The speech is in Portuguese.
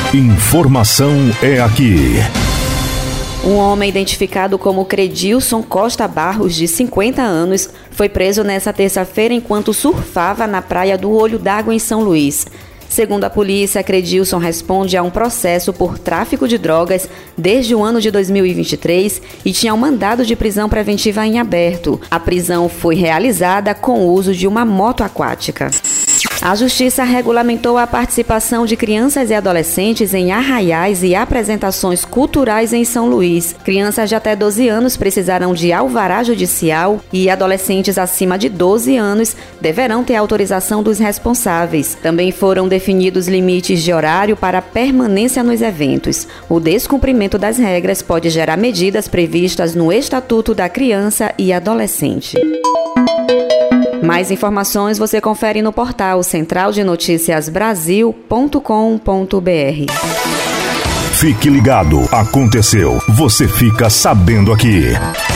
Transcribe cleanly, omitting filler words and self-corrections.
Informação é aqui. Um homem identificado como Credilson Costa Barros, de 50 anos, foi preso nesta terça-feira enquanto surfava na praia do Olho d'Água, em São Luís. Segundo a polícia, Credilson responde a um processo por tráfico de drogas desde o ano de 2023 e tinha um mandado de prisão preventiva em aberto. A prisão foi realizada com o uso de uma moto aquática. A Justiça regulamentou a participação de crianças e adolescentes em arraiais e apresentações culturais em São Luís. Crianças de até 12 anos precisarão de alvará judicial e adolescentes acima de 12 anos deverão ter autorização dos responsáveis. Também foram definidos limites de horário para permanência nos eventos. O descumprimento das regras pode gerar medidas previstas no Estatuto da Criança e Adolescente. Mais informações você confere no portal centraldenoticiasbrasil.com.br. Fique ligado, aconteceu, você fica sabendo aqui.